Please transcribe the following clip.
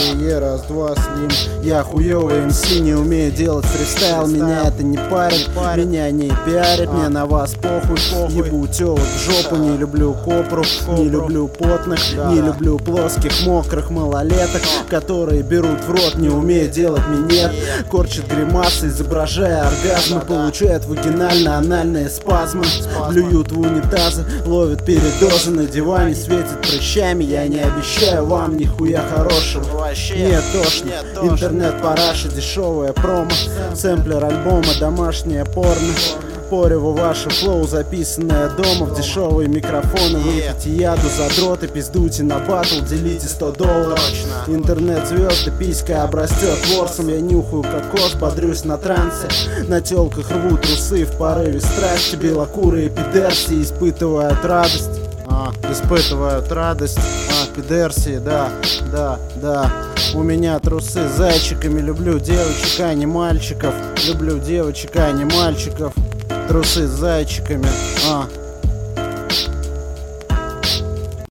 Раз-два, слим. Я хуёвый МС, не умею делать фристайл. Меня это не парит, меня не пиарит. Мне на вас похуй, ебу тёлок в жопу. Не люблю копру, не люблю потных, не люблю плоских, мокрых малолеток, которые берут в рот, не умея делать минет. Корчат гримасы, изображая оргазмы, получают вагинально-анальные спазмы. Блюют в унитазы, ловят передозы, на диване светит прыщами. Я не обещаю вам нихуя хорошего, мне тошно. Интернет-параша, дешевая промо, сэмплер альбома, домашнее порно. Пореву ваше флоу, записанное дома в дешевые микрофоны. Выпейте яду, задроты, пиздуйте на батл, делите $100. Интернет-звезды, писька обрастет ворсом. Я нюхаю кокос, бодрюсь на трансе. На телках рву трусы в порыве страсти. Белокурые пидерси испытывают радость. Пидерси, да. У меня трусы с зайчиками. Люблю девочек, а не мальчиков. Люблю девочек, а не мальчиков. Трусы с зайчиками,